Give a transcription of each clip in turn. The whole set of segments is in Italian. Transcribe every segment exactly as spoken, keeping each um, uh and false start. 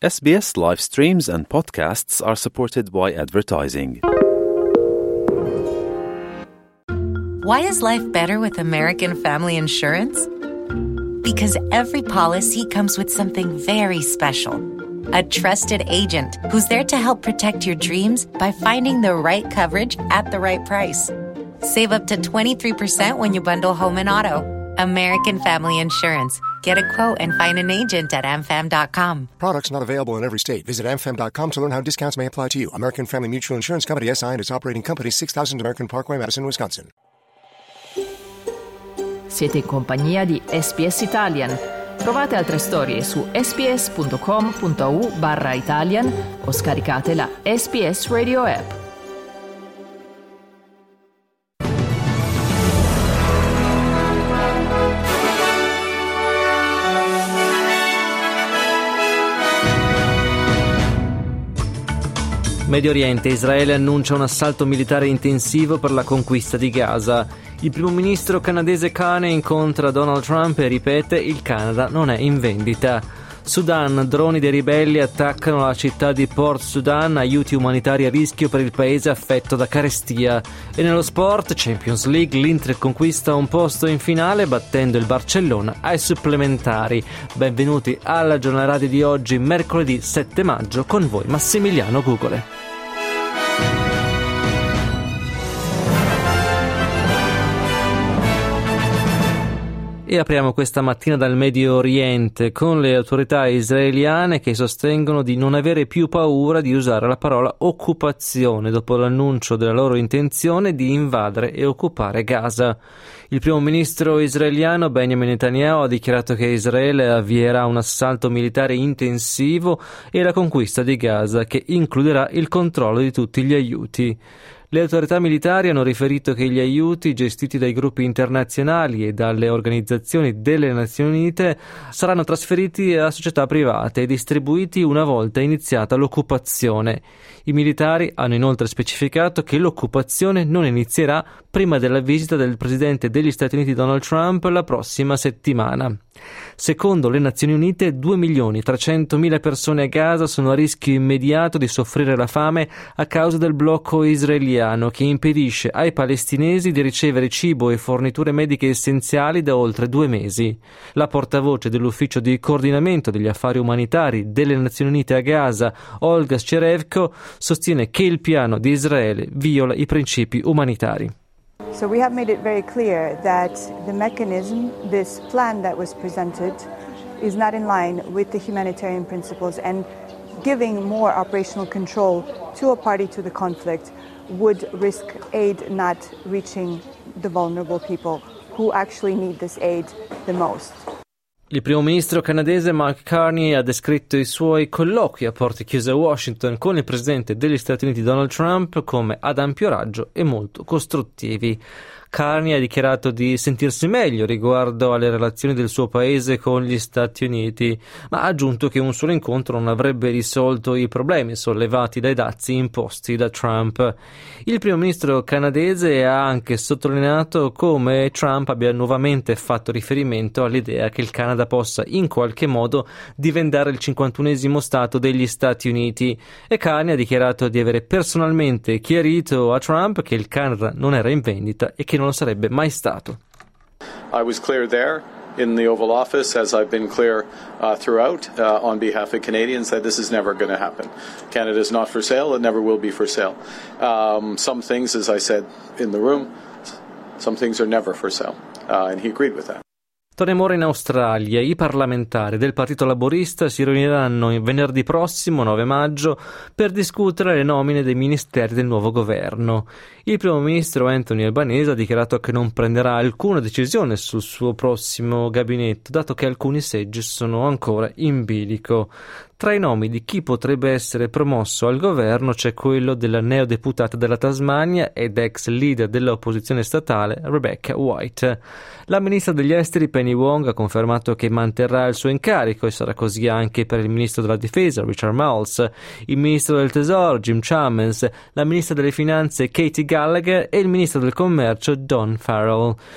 S B S live streams and podcasts are supported by advertising. Why is life better with American Family Insurance? Because every policy comes with something very special. A trusted agent who's there to help protect your dreams by finding the right coverage at the right price. Save up to twenty-three percent when you bundle home and auto. American Family Insurance. Get a quote and find an agent at a m fam dot com. Products not available in every state. Visit a m fam dot com to learn how discounts may apply to you. American Family Mutual Insurance Company, S I and its operating company, six thousand American Parkway, Madison, Wisconsin. Siete in compagnia di S B S Italian. Trovate altre storie su sbs.com.au barra Italian o scaricate la S B S Radio app. Medio Oriente, Israele annuncia un assalto militare intensivo per la conquista di Gaza. Il primo ministro canadese Carney incontra Donald Trump e ripete: il Canada non è in vendita. Sudan, droni dei ribelli attaccano la città di Port Sudan, aiuti umanitari a rischio per il paese affetto da carestia. E nello sport, Champions League, l'Inter conquista un posto in finale battendo il Barcellona ai supplementari. Benvenuti alla giornata radio di oggi, mercoledì sette maggio, con voi Massimiliano Gugole. E apriamo questa mattina dal Medio Oriente con le autorità israeliane che sostengono di non avere più paura di usare la parola occupazione dopo l'annuncio della loro intenzione di invadere e occupare Gaza. Il primo ministro israeliano Benjamin Netanyahu ha dichiarato che Israele avvierà un assalto militare intensivo e la conquista di Gaza, che includerà il controllo di tutti gli aiuti. Le autorità militari hanno riferito che gli aiuti gestiti dai gruppi internazionali e dalle organizzazioni delle Nazioni Unite saranno trasferiti a società private e distribuiti una volta iniziata l'occupazione. I militari hanno inoltre specificato che l'occupazione non inizierà prima della visita del presidente degli Stati Uniti Donald Trump la prossima settimana. Secondo le Nazioni Unite, due milioni trecentomila persone a Gaza sono a rischio immediato di soffrire la fame a causa del blocco israeliano che impedisce ai palestinesi di ricevere cibo e forniture mediche essenziali da oltre due mesi. La portavoce dell'ufficio di coordinamento degli affari umanitari delle Nazioni Unite a Gaza, Olga Scherevko, sostiene che il piano di Israele viola i principi umanitari. So we have made it very clear that the mechanism, this plan that was presented, is not in line with the humanitarian principles, and giving more operational control to a party to the conflict would risk aid not reaching the vulnerable people who actually need this aid the most. Il primo ministro canadese Mark Carney ha descritto i suoi colloqui a porte chiuse a Washington con il presidente degli Stati Uniti Donald Trump come ad ampio raggio e molto costruttivi. Carney ha dichiarato di sentirsi meglio riguardo alle relazioni del suo paese con gli Stati Uniti, ma ha aggiunto che un solo incontro non avrebbe risolto i problemi sollevati dai dazi imposti da Trump. Il primo ministro canadese ha anche sottolineato come Trump abbia nuovamente fatto riferimento all'idea che il Canada possa in qualche modo diventare il cinquantunesimo stato degli Stati Uniti, e Carney ha dichiarato di avere personalmente chiarito a Trump che il Canada non era in vendita e che non lo sarebbe mai stato. I was clear there in the Oval Office, as I've been clear uh, throughout uh, on behalf of Canadians, that this is never going to happen. Canada is not for sale, it never will be for sale. Um, some things, as I said in the room, some things are never for sale, uh, and he agreed with that. Torniamo ora in Australia. I parlamentari del Partito Laborista si riuniranno venerdì prossimo, nove maggio, per discutere le nomine dei ministeri del nuovo governo. Il primo ministro Anthony Albanese ha dichiarato che non prenderà alcuna decisione sul suo prossimo gabinetto, dato che alcuni seggi sono ancora in bilico. Tra i nomi di chi potrebbe essere promosso al governo c'è quello della neodeputata della Tasmania ed ex leader dell'opposizione statale Rebecca White. La ministra degli esteri Penny Wong ha confermato che manterrà il suo incarico, e sarà così anche per il ministro della difesa Richard Marles, il ministro del tesoro Jim Chalmers, la ministra delle finanze Katie Gallagher e il ministro del commercio Don Farrell.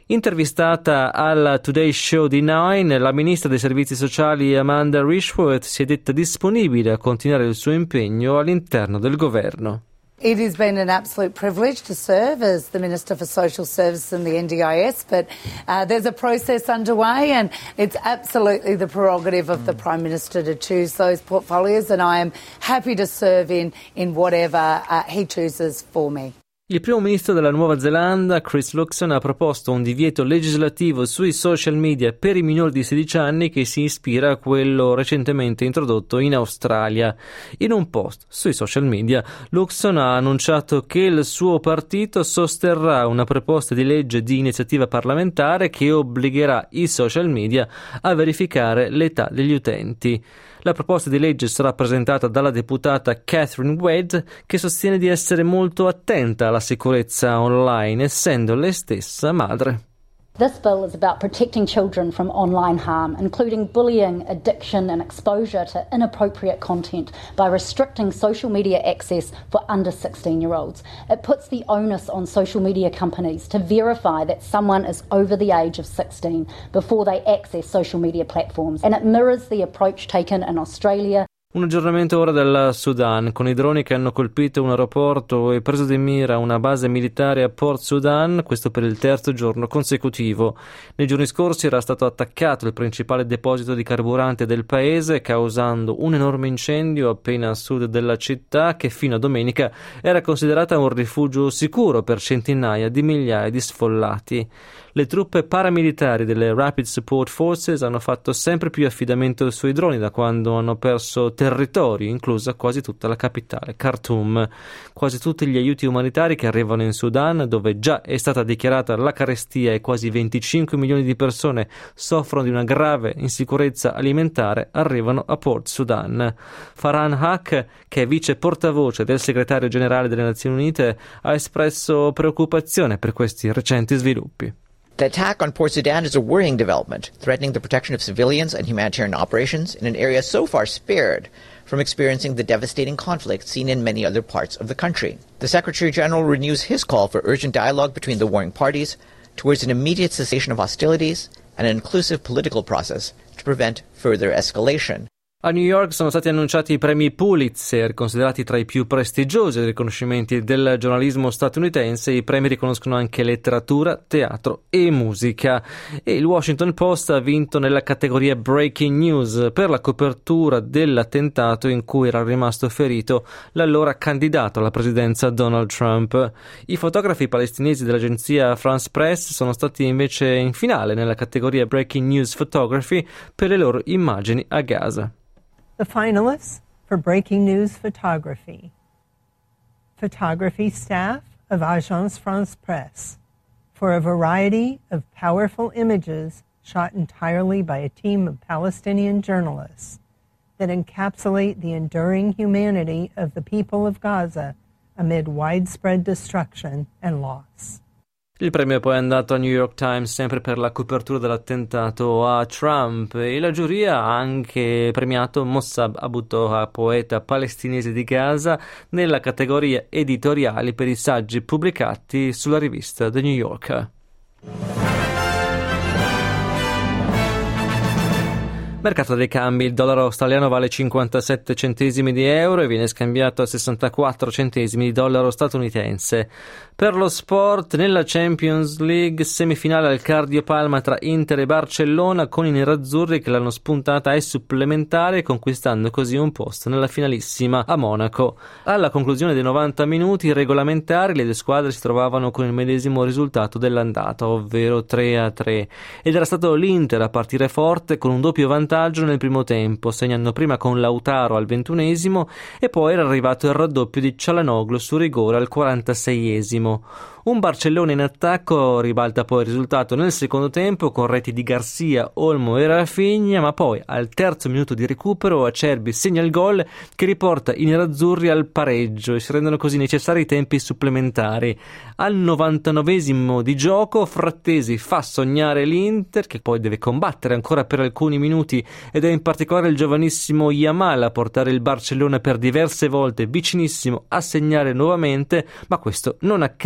Intervistata al Today Show di Nine, la ministra dei servizi sociali Amanda Rishworth si è detta disponibile a continuare il suo impegno all'interno del governo. It has been an absolute privilege to serve as the Minister for Social Services and the N D I S, but uh, there's a process underway and it's absolutely the prerogative of the Prime Minister to choose those portfolios, and I am happy to serve in, in whatever uh, he chooses for me. Il primo ministro della Nuova Zelanda, Chris Luxon, ha proposto un divieto legislativo sui social media per i minori di sedici anni che si ispira a quello recentemente introdotto in Australia. In un post sui social media, Luxon ha annunciato che il suo partito sosterrà una proposta di legge di iniziativa parlamentare che obbligherà i social media a verificare l'età degli utenti. La proposta di legge sarà presentata dalla deputata Catherine Wedd, che sostiene di essere molto attenta alla sicurezza online, essendo lei stessa madre. This bill is about protecting children from online harm, including bullying, addiction and exposure to inappropriate content by restricting social media access for under sixteen-year-olds. It puts the onus on social media companies to verify that someone is over the age of sixteen before they access social media platforms, and it mirrors the approach taken in Australia. Un aggiornamento ora dal Sudan, con i droni che hanno colpito un aeroporto e preso di mira una base militare a Port Sudan, questo per il terzo giorno consecutivo. Nei giorni scorsi era stato attaccato il principale deposito di carburante del paese, causando un enorme incendio appena a sud della città, che fino a domenica era considerata un rifugio sicuro per centinaia di migliaia di sfollati. Le truppe paramilitari delle Rapid Support Forces hanno fatto sempre più affidamento sui droni da quando hanno perso territori, inclusa quasi tutta la capitale, Khartoum. Quasi tutti gli aiuti umanitari che arrivano in Sudan, dove già è stata dichiarata la carestia e quasi venticinque milioni di persone soffrono di una grave insicurezza alimentare, arrivano a Port Sudan. Farhan Haq, che è vice portavoce del segretario generale delle Nazioni Unite, ha espresso preoccupazione per questi recenti sviluppi. The attack on Port Sudan is a worrying development, threatening the protection of civilians and humanitarian operations in an area so far spared from experiencing the devastating conflict seen in many other parts of the country. The Secretary General renews his call for urgent dialogue between the warring parties towards an immediate cessation of hostilities and an inclusive political process to prevent further escalation. A New York sono stati annunciati i premi Pulitzer, considerati tra i più prestigiosi riconoscimenti del giornalismo statunitense. I premi riconoscono anche letteratura, teatro e musica. E il Washington Post ha vinto nella categoria Breaking News per la copertura dell'attentato in cui era rimasto ferito l'allora candidato alla presidenza Donald Trump. I fotografi palestinesi dell'agenzia France Press sono stati invece in finale nella categoria Breaking News Photography per le loro immagini a Gaza. The finalists for Breaking News Photography. Photography staff of Agence France Presse for a variety of powerful images shot entirely by a team of Palestinian journalists that encapsulate the enduring humanity of the people of Gaza amid widespread destruction and loss. Il premio è poi andato a New York Times sempre per la copertura dell'attentato a Trump, e la giuria ha anche premiato Mossab Abu Toha, poeta palestinese di Gaza, nella categoria editoriali per i saggi pubblicati sulla rivista The New Yorker. Mercato dei cambi: il dollaro australiano vale cinquantasette centesimi di euro e viene scambiato a sessantaquattro centesimi di dollaro statunitense. Per lo sport, nella Champions League, semifinale al cardiopalma tra Inter e Barcellona, con i nerazzurri che l'hanno spuntata ai supplementari, conquistando così un posto nella finalissima a Monaco. Alla conclusione dei novanta minuti regolamentari, le due squadre si trovavano con il medesimo risultato dell'andata, ovvero tre a tre, ed era stato l'Inter a partire forte con un doppio vantaggio nel primo tempo, segnando prima con Lautaro al ventunesimo e poi era arrivato il raddoppio di Çalhanoğlu su rigore al quarantaseiesimo. Un Barcellona in attacco ribalta poi il risultato nel secondo tempo con reti di Garcia, Olmo e Rafinha, ma poi al terzo minuto di recupero Acerbi segna il gol che riporta i nerazzurri al pareggio e si rendono così necessari i tempi supplementari. Al novantanovesimo di gioco Frattesi fa sognare l'Inter, che poi deve combattere ancora per alcuni minuti, ed è in particolare il giovanissimo Yamal a portare il Barcellona per diverse volte vicinissimo a segnare nuovamente, ma questo non accade e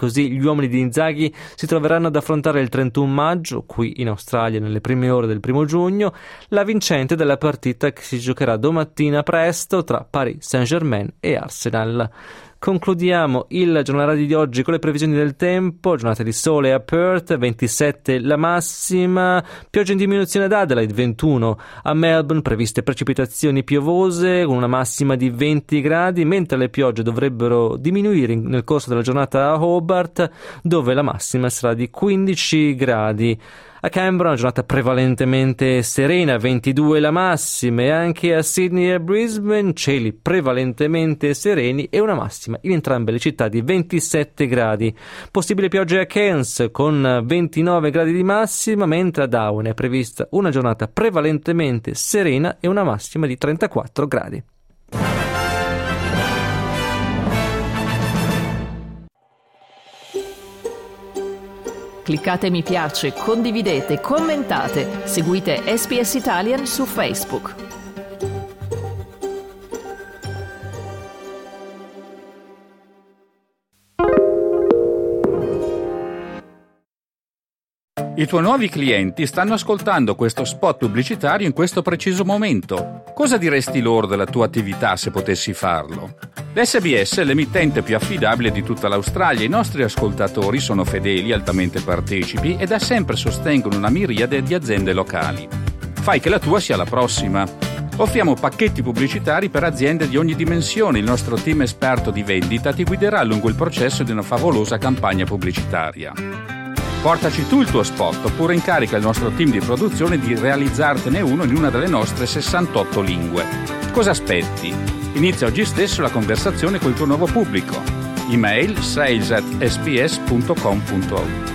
così gli uomini di Inzaghi si troveranno ad affrontare il trentuno maggio, qui in Australia nelle prime ore del primo giugno, la vincente della partita che si giocherà domattina presto tra Paris Saint-Germain e Arsenal. Concludiamo il giornale radio di oggi con le previsioni del tempo. Giornata di sole a Perth, ventisette la massima, pioggia in diminuzione ad Adelaide, ventuno a Melbourne, previste precipitazioni piovose con una massima di venti gradi, mentre le piogge dovrebbero diminuire nel corso della giornata a Hobart, dove la massima sarà di quindici gradi. A Canberra una giornata prevalentemente serena, ventidue la massima, e anche a Sydney e Brisbane cieli prevalentemente sereni e una massima in entrambe le città di ventisette gradi. Possibile pioggia a Cairns con ventinove gradi di massima, mentre a Darwin è prevista una giornata prevalentemente serena e una massima di trentaquattro gradi. Cliccate mi piace, condividete, commentate, seguite S B S Italian su Facebook. I tuoi nuovi clienti stanno ascoltando questo spot pubblicitario in questo preciso momento. Cosa diresti loro della tua attività se potessi farlo? L'S B S è l'emittente più affidabile di tutta l'Australia. I nostri ascoltatori sono fedeli, altamente partecipi e da sempre sostengono una miriade di aziende locali. Fai che la tua sia la prossima. Offriamo pacchetti pubblicitari per aziende di ogni dimensione. Il nostro team esperto di vendita ti guiderà lungo il processo di una favolosa campagna pubblicitaria. Portaci tu il tuo spot oppure incarica il nostro team di produzione di realizzartene uno in una delle nostre sessantotto lingue. Cosa aspetti? Inizia oggi stesso la conversazione col tuo nuovo pubblico. Email sales at s b s punto com punto a u.